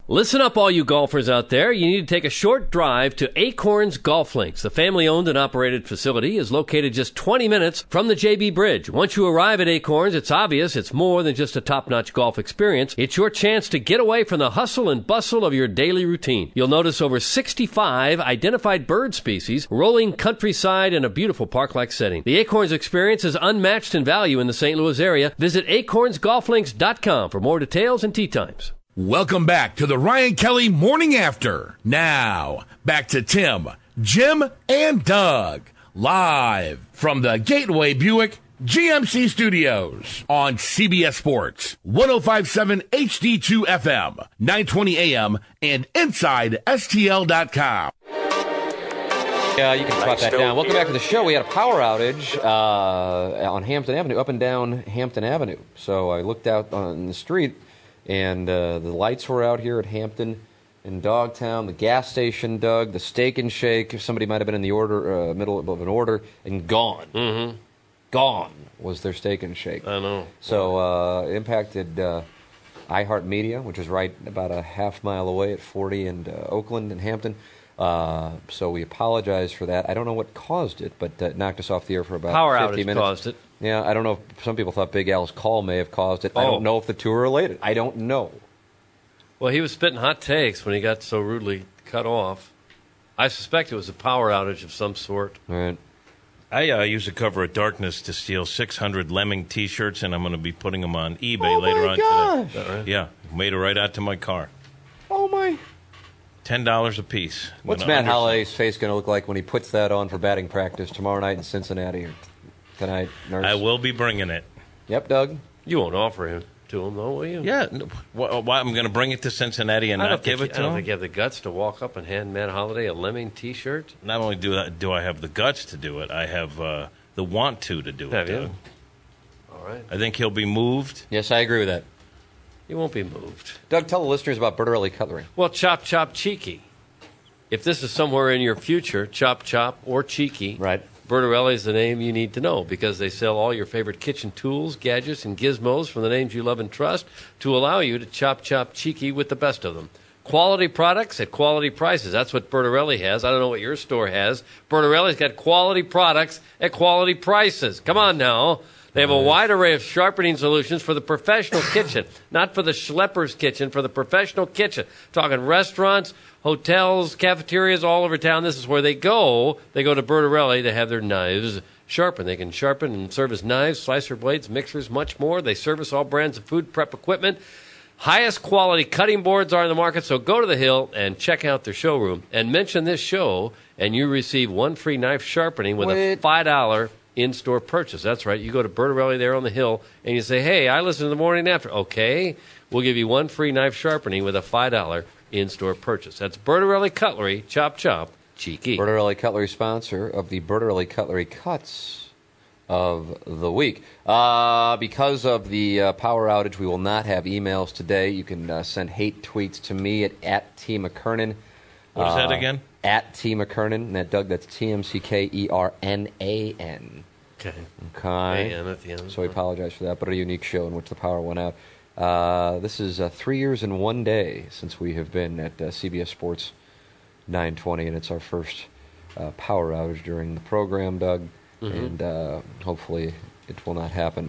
Listen up, all you golfers out there. You need to take a short drive to Acorns Golf Links. The family-owned and operated facility is located just 20 minutes from the JB Bridge. Once you arrive at Acorns, it's obvious it's more than just a top-notch golf experience. It's your chance to get away from the hustle and bustle of your daily routine. You'll notice over 65 identified bird species, rolling countryside, and a beautiful park-like setting. The Acorns experience is unmatched in value in the St. Louis area. Visit acornsgolflinks.com for more details and tee times. Welcome back to the Ryan Kelly Morning After. Now, back to Tim, Jim, and Doug, live from the Gateway Buick GMC Studios on CBS Sports, 105.7 HD2 FM, 920 AM, and inside STL.com. Yeah, you can drop that down. Welcome back to the show. We had a power outage on Hampton Avenue, up and down Hampton Avenue. So I looked out on the street, and the lights were out here at Hampton and Dogtown, the gas station, Doug, the Steak and Shake. Somebody might have been in the middle of an order, and gone. Mm-hmm. Gone was their Steak and Shake. I know. So impacted iHeartMedia, which is right about a half mile away at 40 and Oakland and Hampton. So we apologize for that. I don't know what caused it, but it knocked us off the air for about 50 minutes. Power outage caused it. Yeah, I don't know if some people thought Big Al's call may have caused it. I don't know if the two are related. I don't know. Well, he was spitting hot takes when he got so rudely cut off. I suspect it was a power outage of some sort. All right. I used the cover of Darkness to steal 600 Lemming T-shirts, and I'm going to be putting them on eBay later on today. Is that right? Yeah, made it right out to my car. Oh, my. $10 a piece. What's Matt Holliday's face going to look like when he puts that on for batting practice tomorrow night in Cincinnati? Or tonight, Nurse? I will be bringing it. Yep, Doug. You won't offer him to him, though, will you? Yeah. Why I'm going to bring it to Cincinnati and not give it to him? I don't think you have the guts to walk up and hand Matt Holliday a Lemming T-shirt. Not only do I have the guts to do it, I have the want to do it. Have you? All right. I think he'll be moved. Yes, I agree with that. He won't be moved. Doug, tell the listeners about Bertarelli Cutlery. Well, Chop Chop Cheeky. If this is somewhere in your future, Chop Chop or Cheeky, right? Bertarelli is the name you need to know because they sell all your favorite kitchen tools, gadgets, and gizmos from the names you love and trust to allow you to chop cheeky with the best of them. Quality products at quality prices. That's what Bertarelli has. I don't know what your store has. Bertarelli's got quality products at quality prices. Come on now. They have a wide array of sharpening solutions for the professional kitchen, not for the schlepper's kitchen, for the professional kitchen. Talking restaurants, hotels, cafeterias all over town. This is where they go. They go to Bertarelli to have their knives sharpened. They can sharpen and service knives, slicer blades, mixers, much more. They service all brands of food prep equipment. Highest quality cutting boards are in the market, so go to the Hill and check out their showroom and mention this show, and you receive one free knife sharpening with a $5 in-store purchase. That's right. You go to Bertarelli there on the Hill, and you say, hey, I listen to the Morning After. Okay, we'll give you one free knife sharpening with a $5 in-store purchase. That's Bertarelli Cutlery, Chop Chop, Cheeky. Bertarelli Cutlery, sponsor of the Bertarelli Cutlery Cuts of the Week. Because of the power outage, we will not have emails today. You can send hate tweets to me at T. McKernan. What is that again? At T. McKernan. And that, Doug, that's TMCKERNAN. Okay. A-N at the end. So we apologize for that, but a unique show in which the power went out. This is 3 years and 1 day since we have been at CBS Sports 920, and it's our first power outage during the program, Doug. Mm-hmm. And hopefully it will not happen.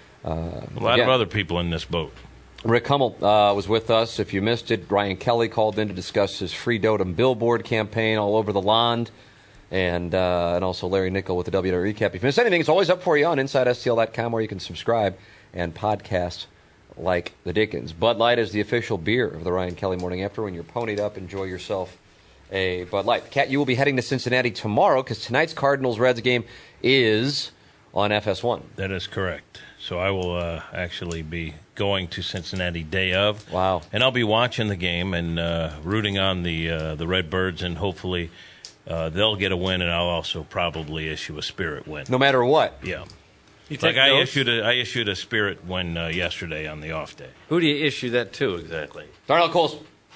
A lot of other people in this boat. Rick Hummel was with us. If you missed it, Ryan Kelly called in to discuss his Free Dotem billboard campaign all over the land, and also Larry Nickel with the WW Recap. If you missed anything, it's always up for you on InsideSTL.com, where you can subscribe and podcast like the Dickens. Bud Light is the official beer of the Ryan Kelly Morning After. When you're ponied up, enjoy yourself a Bud Light. Kat, you will be heading to Cincinnati tomorrow because tonight's Cardinals-Reds game is on FS1. That is correct. So I will actually be going to Cincinnati day of. Wow. And I'll be watching the game and rooting on the Redbirds, and hopefully they'll get a win, and I'll also probably issue a Spirit win. No matter what? Yeah. I issued a Spirit win yesterday on the off day. Who do you issue that to exactly? Darnell Coles.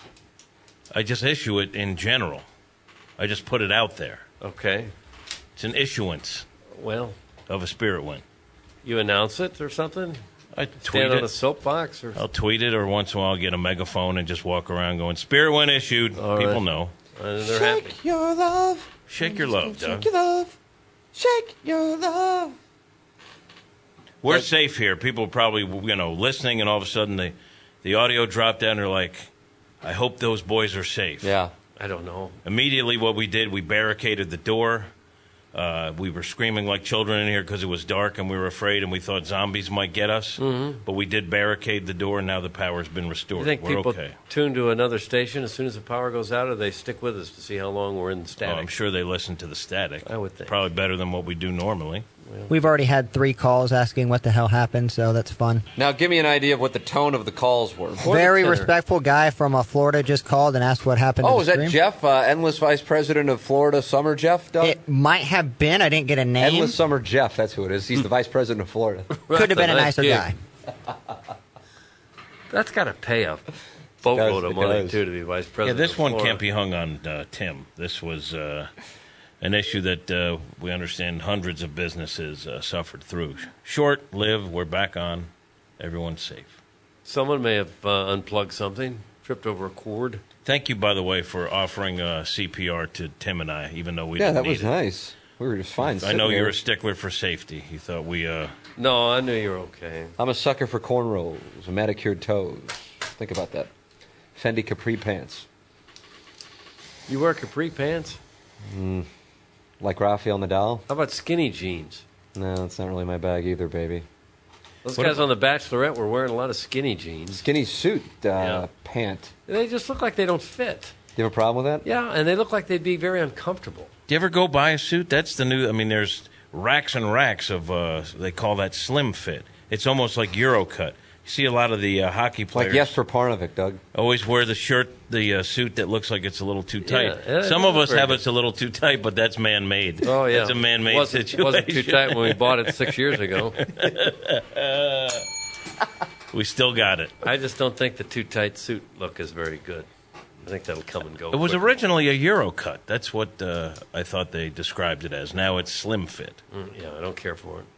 I just issue it in general. I just put it out there. Okay. It's an issuance of a Spirit win. You announce it or something? I tweet Stand on a it. soapbox? Or I'll tweet it, or once in a while I'll get a megaphone and just walk around going, Spirit when issued. All People right. know. they're happy. your love. Shake your love, Doug. love. Shake your love. We're safe here. People are probably, listening, and all of a sudden the audio dropped down. They're like, I hope those boys are safe. Yeah. I don't know. Immediately what we did, we barricaded the door. We were screaming like children in here because it was dark and we were afraid and we thought zombies might get us. Mm-hmm. But we did barricade the door and now the power's been restored. You think we're people okay. tune to another station as soon as the power goes out, or they stick with us to see how long we're in the static? Oh, I'm sure they listen to the static. I would think. Probably better than what we do normally. We've already had 3 calls asking what the hell happened, so that's fun. Now, give me an idea of what the tone of the calls were. Very tenor. respectful guy from Florida just called and asked what happened. Oh, to was the that stream. Jeff, Endless Vice President of Florida Summer Jeff, Doug? It might have been. I didn't get a name. Endless Summer Jeff, that's who it is. He's the Vice President of Florida. Could have been a Nice nicer gig. guy. That's got to pay a boatload of It money, does. too, to be vice Yeah, president. this of one Florida. can't be hung on Tim. This was an issue that we understand hundreds of businesses suffered through. Short-lived, we're back on. Everyone's safe. Someone may have unplugged something, tripped over a cord. Thank you, by the way, for offering CPR to Tim and I, even though we Yeah, didn't that need was it. nice. We were just fine. I sitting know there. you're a stickler for safety. You thought we... No, I knew you were okay. I'm a sucker for cornrows and manicured toes. Think about that. Fendi capri pants. You wear capri pants? Like Rafael Nadal? How about skinny jeans? No, that's not really my bag either, baby. Those What guys about- on The Bachelorette were wearing a lot of skinny jeans. Skinny suit Yeah. pant. They just look like they don't fit. Do you have a problem with that? Yeah, and they look like they'd be very uncomfortable. Do you ever go buy a suit? That's the new... I mean, there's racks and racks of... they call that slim fit. It's almost like Eurocut. You see a lot of the hockey players... Like Jesper Parnevik, Doug. always wear the suit that looks like it's a little too tight. Yeah, Some it of is us very have good. it's a little too tight, but that's man-made. Oh, yeah. It's a man-made situation. Wasn't too tight when we bought it 6 years ago. We still got it. I just don't think the too tight suit look is very good. I think that'll come and go. It was quickly. originally a Eurocut. That's what I thought they described it as. Now it's slim fit. Yeah, I don't care for it.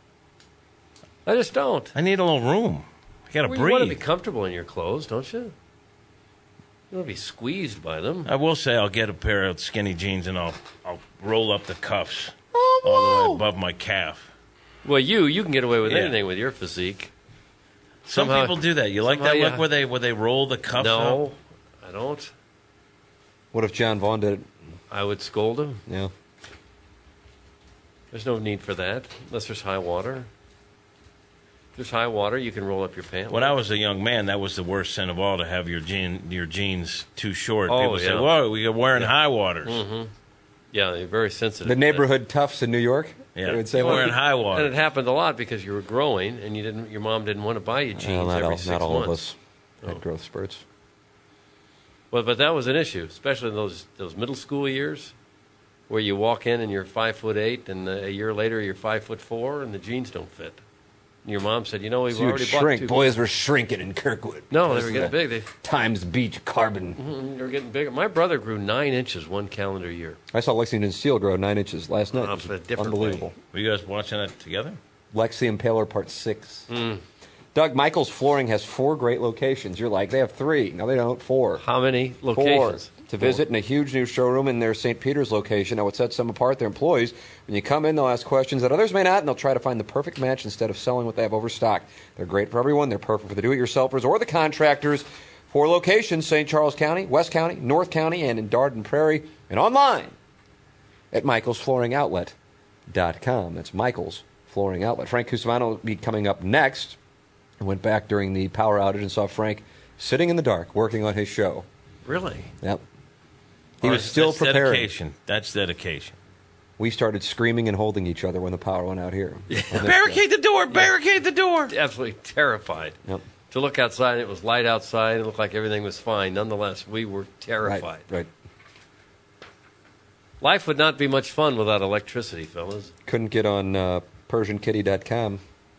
I just don't. I need a little room. I got to Well, you want to be breathe. comfortable in your clothes, don't you? You don't want to be squeezed by them. I will say I'll get a pair of skinny jeans and I'll roll up the cuffs all the way above my calf. Well, you can get away with Yeah. anything with your physique. Some Somehow- people do that. You like that somehow, look yeah. where they roll the cuffs No, up? I don't. What if John Vaughn did it? I would scold him. Yeah. There's no need for that unless there's high water. If there's high water, you can roll up your pants. When I was a young man, that was the worst sin of all, to have your jeans too short. Oh, People say, yeah. whoa, you're wearing high waters. Yeah, you're very sensitive. The neighborhood toughs in New York? Yeah, They would say, you're well, wearing high And it waters. happened a lot because you were growing, and your mom didn't want to buy you jeans not every all, 6 not months. all of us had growth spurts. Well, but that was an issue, especially in those middle school years, where you walk in and you're 5'8", and a year later you're 5'4", and the jeans don't fit. And your mom said, "We've So you'd already bought shrink. two." Boys were shrinking in Kirkwood. No, they Because were of getting the big. Times Beach carbon. They were getting bigger. My brother grew 9 inches one calendar year. I saw Lexington Steel grow 9 inches last night. Oh, It was but a different unbelievable. Were you guys watching that together? Lexi Impaler Part 6. Doug, Michael's Flooring has 4 great locations. You're like, they have 3. No, they don't. 4. How many 4 locations? to visit in a huge new showroom in their St. Peter's location. Now, what sets them apart, their employees, when you come in, they'll ask questions that others may not, and they'll try to find the perfect match instead of selling what they have overstocked. They're great for everyone. They're perfect for the do-it-yourselfers or the contractors. 4 locations, St. Charles County, West County, North County, and in Dardenne Prairie, and online at michaelsflooringoutlet.com. That's Michael's Flooring Outlet. Frank Cusavano will be coming up next. I went back during the power outage and saw Frank sitting in the dark working on his show. Really? Yep. He was still That's preparing. dedication. That's dedication. We started screaming and holding each other when the power went out here. Barricade the door! Barricade the door! Absolutely terrified. Yep. To look outside, it was light outside. It looked like everything was fine. Nonetheless, we were terrified. Right. Life would not be much fun without electricity, fellas. Couldn't get on PersianKitty.com.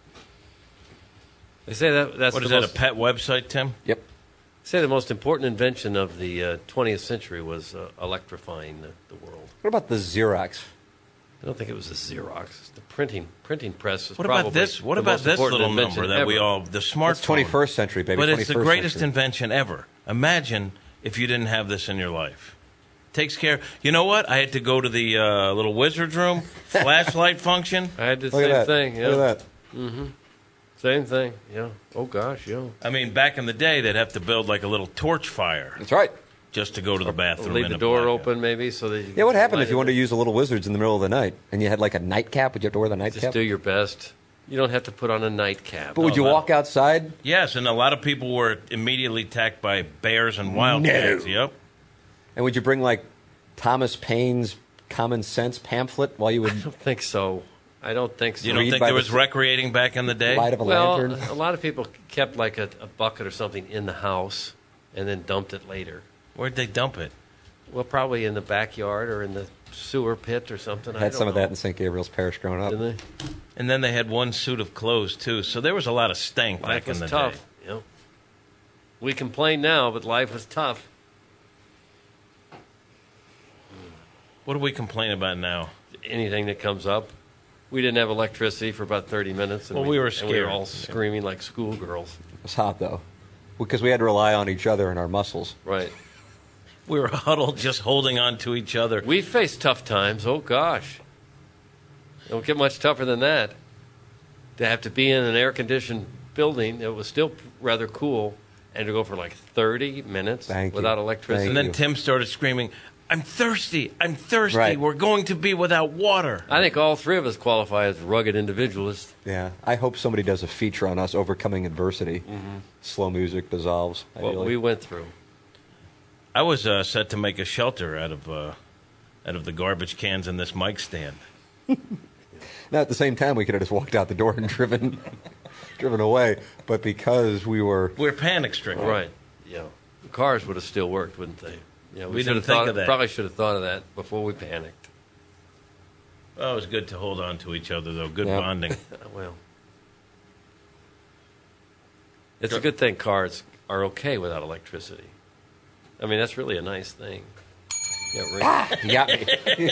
They say that's What is the that, most, a pet website, Tim? Yep. say the most important invention of the 20th century was electrifying the world. What about the Xerox? I don't think it was the Xerox. The printing press was What probably about this? What the about most this important little invention number that ever. we all the smartphone? It's 21st century, baby. But it's the 21st greatest century. invention ever. Imagine if you didn't have this in your life. Takes care. You know what? I had to go to the little wizard's room, flashlight function. I had the Look same at that. thing. Yeah. Look at that. Same thing. Yeah. Oh gosh. Yeah. I mean, back in the day, they'd have to build like a little torch fire That's right. just to go to the bathroom. Leave in the a door blackout. open, maybe, so that. Yeah, what happened if you wanted to use a Little Wizards in the middle of the night and you had like a nightcap? Would you have to wear the Just nightcap? do your best. You don't have to put on a nightcap. But would you that- walk outside? Yes, and a lot of people were immediately attacked by bears and wildcats. Yep. And would you bring like Thomas Paine's Common Sense pamphlet while you I would don't think so. I don't think so. You don't Read think by there the was recreating back in the day? light of a Well, lantern? a lot of people kept like a bucket or something in the house and then dumped it later. Where'd they dump it? Well, probably in the backyard or in the sewer pit or something. I I had don't some of know. that in St. Gabriel's Parish growing up. Didn't they? And then they had one suit of clothes too, so there was a lot of stank Life back was in the tough. day. You know? We complain now, but life was tough. What do we complain about now? Anything that comes up. We didn't have electricity for about 30 minutes. And Well, we were and we were scared. all screaming like schoolgirls. It was hot though, because we had to rely on each other and our muscles. Right. We were huddled, just holding on to each other. We faced tough times. Oh, gosh. Don't get much tougher than that. To have to be in an air-conditioned building, it was still rather cool, and to go for like 30 minutes Thank you. without electricity. And then you. Tim started screaming, I'm thirsty. I'm thirsty. Right. We're going to be without water. I think all three of us qualify as rugged individualists. Yeah, I hope somebody does a feature on us overcoming adversity. Slow music dissolves. What ideally. we went through. I was set to make a shelter out of the garbage cans in this mic stand. Now, at the same time, we could have just walked out the door and driven away. But because we were, We're panic stricken. Right. Yeah. The cars would have still worked, wouldn't they? Yeah, We should didn't have think thought, of that. Probably should have thought of that before we panicked. Well, it was good to hold on to each other, though. Good Yeah. bonding. Well, it's a good thing cars are okay without electricity. I mean, that's really a nice thing. Yeah, right. you got me.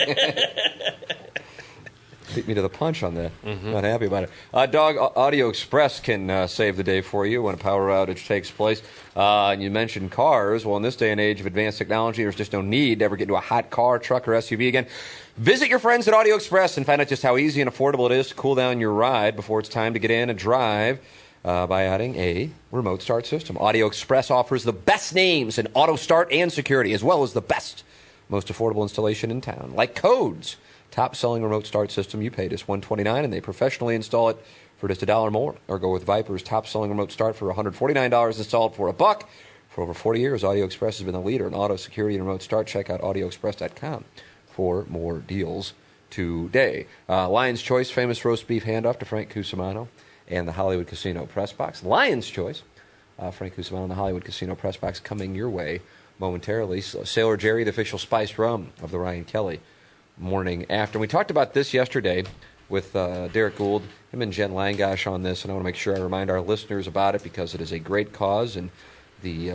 Beat me to the punch on that. Not happy about it. Dog Audio Express can save the day for you when a power outage takes place. And you mentioned cars. Well, in this day and age of advanced technology, there's just no need to ever get into a hot car, truck, or SUV again. Visit your friends at Audio Express and find out just how easy and affordable it is to cool down your ride before it's time to get in and drive. By adding a remote start system. Audio Express offers the best names in auto start and security, as well as the best, most affordable installation in town. Like Codes, top-selling remote start system. You pay just $129, and they professionally install it for just $1 more. Or go with Viper's top-selling remote start for $149, installed for $1. For over 40 years, Audio Express has been the leader in auto security and remote start. Check out audioexpress.com for more deals today. Lion's Choice, famous roast beef handoff to Frank Cusimano and the Hollywood Casino Press Box. Lion's Choice, Frank Cusimano and the Hollywood Casino Press Box coming your way momentarily. Sailor Jerry, the official spiced rum of the Ryan Kelly morning after. We talked about this yesterday with Derek Gould, him and Jen Langosh on this, and I want to make sure I remind our listeners about it because it is a great cause, and the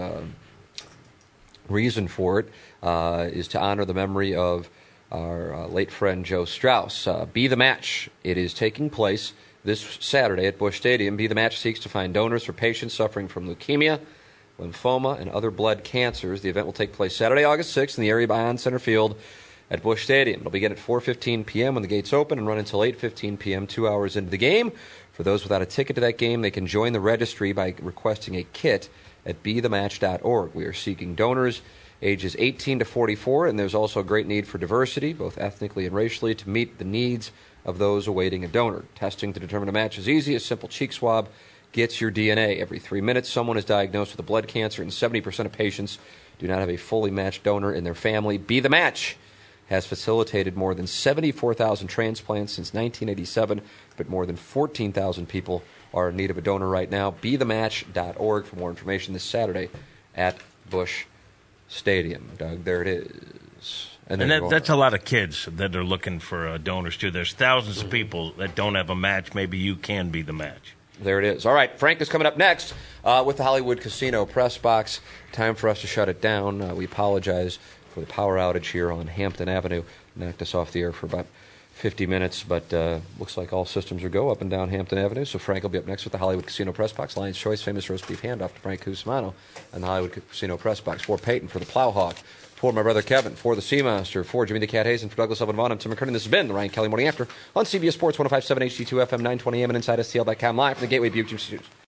reason for it is to honor the memory of our late friend Joe Strauss. Be the Match. It is taking place this Saturday at Busch Stadium. Be the Match seeks to find donors for patients suffering from leukemia, lymphoma, and other blood cancers. The event will take place Saturday, August 6th in the area behind center field at Busch Stadium. It'll begin at 4:15 p.m. when the gates open and run until 8:15 p.m., 2 hours into the game. For those without a ticket to that game, they can join the registry by requesting a kit at bethematch.org. We are seeking donors ages 18 to 44, and there's also a great need for diversity, both ethnically and racially, to meet the needs of those awaiting a donor. Testing to determine a match is easy. A simple cheek swab gets your DNA. Every 3 minutes, someone is diagnosed with a blood cancer, and 70% of patients do not have a fully matched donor in their family. Be the Match has facilitated more than 74,000 transplants since 1987, but more than 14,000 people are in need of a donor right now. BeTheMatch.org for more information this Saturday at Busch Stadium. Doug, there it is. And that's a lot of kids that are looking for donors, too. There's thousands of people that don't have a match. Maybe you can be the match. There it is. All right, Frank is coming up next with the Hollywood Casino Press Box. Time for us to shut it down. We apologize for the power outage here on Hampton Avenue. Knocked us off the air for about 50 minutes, but looks like all systems are go up and down Hampton Avenue. So Frank will be up next with the Hollywood Casino Press Box. Lion's Choice, famous roast beef handoff to Frank Cusimano and the Hollywood Casino Press Box. For Peyton, for the Plowhawk, for my brother Kevin, for the Seamaster, for Jimmy the Cat Hayes, and for Douglas Elvin Vaughn, I'm Tim McKernan. This has been the Ryan Kelly Morning After on CBS Sports 105.7 HD2 FM 920 AM and InsideSTL.com live from the Gateway Buick Gym Studios.